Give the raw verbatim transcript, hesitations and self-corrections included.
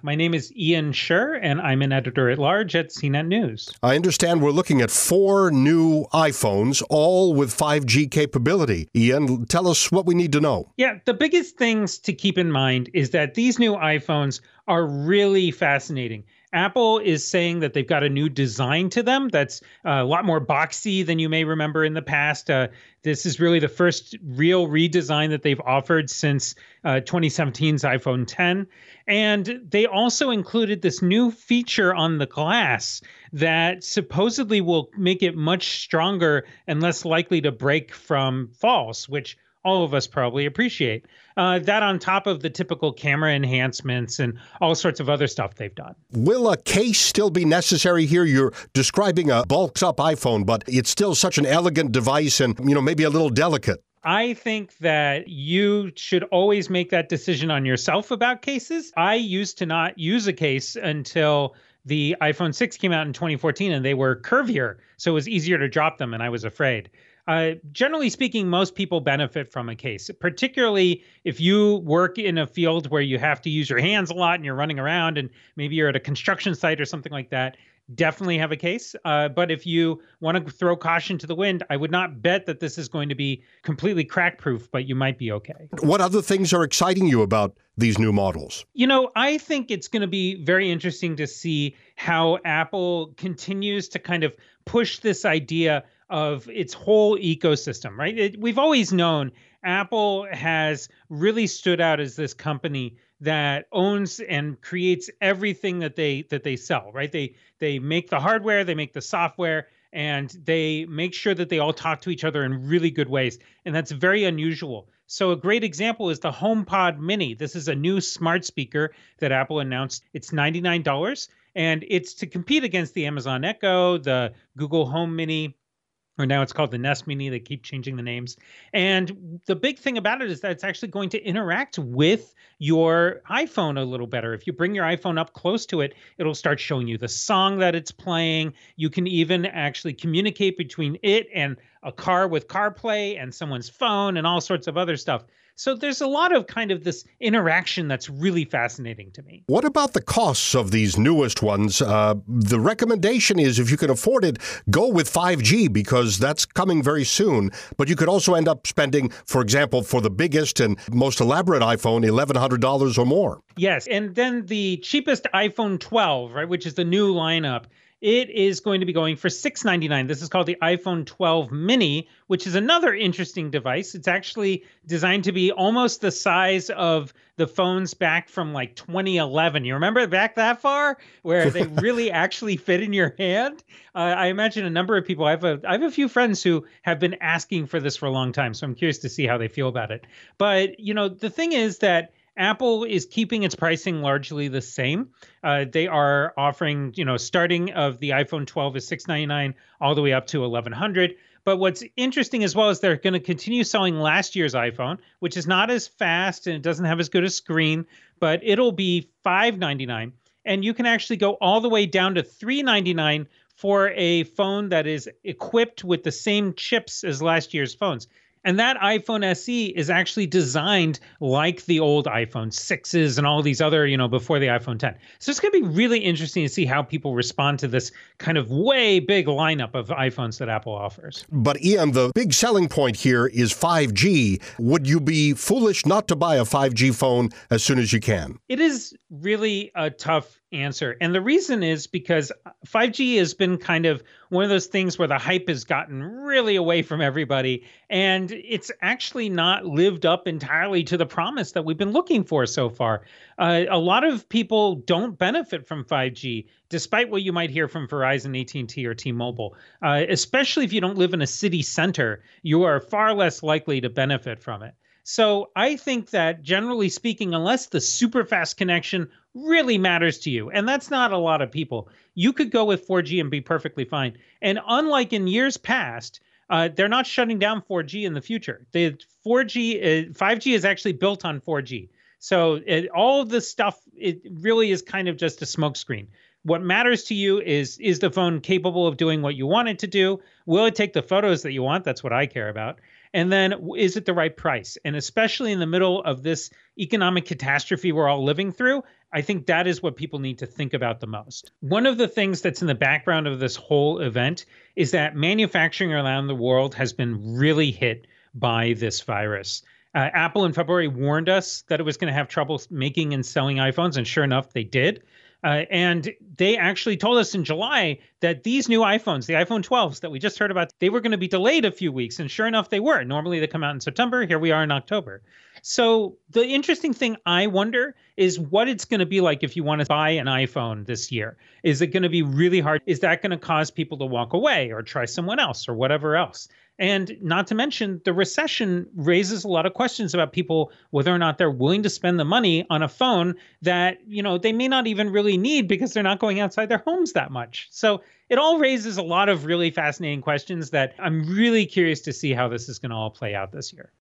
My name is Ian Scher, and I'm an editor-at-large at C net News. I understand we're looking at four new iPhones, all with five G capability. Ian, tell us what we need to know. Yeah, the biggest things to keep in mind is that these new iPhones are really fascinating. Apple is saying that they've got a new design to them that's a lot more boxy than you may remember in the past. Uh, this is really the first real redesign that they've offered since uh, twenty seventeen's iPhone ten. And they also included this new feature on the glass that supposedly will make it much stronger and less likely to break from falls, which all of us probably appreciate. Uh, that on top of the typical camera enhancements and all sorts of other stuff they've done. Will a case still be necessary here? You're describing a bulked up iPhone, but it's still such an elegant device and, you know, maybe a little delicate. I think that you should always make that decision on yourself about cases. I used to not use a case until the iPhone six came out in twenty fourteen, and they were curvier, so it was easier to drop them, and I was afraid. Uh, generally speaking, most people benefit from a case, particularly if you work in a field where you have to use your hands a lot and you're running around and maybe you're at a construction site or something like that. Definitely have a case. Uh, but if you want to throw caution to the wind, I would not bet that this is going to be completely crack proof, but you might be okay. What other things are exciting you about these new models? You know, I think it's going to be very interesting to see how Apple continues to kind of push this idea of its whole ecosystem, right? It, we've always known Apple has really stood out as this company that owns and creates everything that they that they sell, right? They they make the hardware, they make the software, and they make sure that they all talk to each other in really good ways. And that's very unusual. So a great example is the HomePod Mini. This is a new smart speaker that Apple announced. It's ninety-nine dollars, and it's to compete against the Amazon Echo, the Google Home Mini, or now it's called the Nest Mini. They keep changing the names. And the big thing about it is that it's actually going to interact with your iPhone a little better. If you bring your iPhone up close to it, it'll start showing you the song that it's playing. You can even actually communicate between it and a car with CarPlay and someone's phone and all sorts of other stuff. So there's a lot of kind of this interaction that's really fascinating to me. What about the costs of these newest ones? Uh, the recommendation is if you can afford it, go with five G because that's coming very soon. But you could also end up spending, for example, for the biggest and most elaborate iPhone, eleven hundred dollars or more. Yes. And then the cheapest iPhone twelve, right, which is the new lineup, it is going to be going for six hundred ninety-nine dollars. This is called the iPhone twelve Mini, which is another interesting device. It's actually designed to be almost the size of the phones back from like twenty eleven. You remember back that far, where they really actually fit in your hand? Uh, I imagine a number of people, I have a, I have a few friends who have been asking for this for a long time, so I'm curious to see how they feel about it. But, you know, the thing is that Apple is keeping its pricing largely the same. Uh, they are offering, you know, starting of the iPhone twelve is six hundred ninety-nine dollars all the way up to eleven hundred dollars. But what's interesting as well is they're going to continue selling last year's iPhone, which is not as fast and it doesn't have as good a screen, but it'll be five hundred ninety-nine dollars. And you can actually go all the way down to three hundred ninety-nine dollars for a phone that is equipped with the same chips as last year's phones. And that iPhone S E is actually designed like the old iPhone sixes and all these other, you know, before the iPhone ten. So it's going to be really interesting to see how people respond to this kind of way big lineup of iPhones that Apple offers. But Ian, the big selling point here is five G. Would you be foolish not to buy a five G phone as soon as you can? It is really a tough answer. And the reason is because five G has been kind of one of those things where the hype has gotten really away from everybody. And it's actually not lived up entirely to the promise that we've been looking for so far. Uh, a lot of people don't benefit from five G, despite what you might hear from Verizon, A T and T, or T-Mobile. Uh, especially if you don't live in a city center, you are far less likely to benefit from it. So I think that generally speaking, unless the super fast connection really matters to you, and that's not a lot of people, you could go with four G and be perfectly fine. And unlike in years past, uh, they're not shutting down four G in the future. The four G, uh, five G is actually built on four G. So it, all of this stuff, it really is kind of just a smokescreen. What matters to you is, is the phone capable of doing what you want it to do? Will it take the photos that you want? That's what I care about. And then, is it the right price? And especially in the middle of this economic catastrophe we're all living through, I think that is what people need to think about the most. One of the things that's in the background of this whole event is that manufacturing around the world has been really hit by this virus. Uh, Apple in February warned us that it was going to have trouble making and selling iPhones, and sure enough, they did. Uh, and they actually told us in July that these new iPhones, the iPhone twelves that we just heard about, they were going to be delayed a few weeks. And sure enough, they were. Normally they come out in September. Here we are in October. So the interesting thing I wonder is what it's going to be like if you want to buy an iPhone this year. Is it going to be really hard? Is that going to cause people to walk away or try someone else or whatever else? And not to mention, the recession raises a lot of questions about people, whether or not they're willing to spend the money on a phone that, you know, they may not even really need because they're not going outside their homes that much. So it all raises a lot of really fascinating questions that I'm really curious to see how this is going to all play out this year.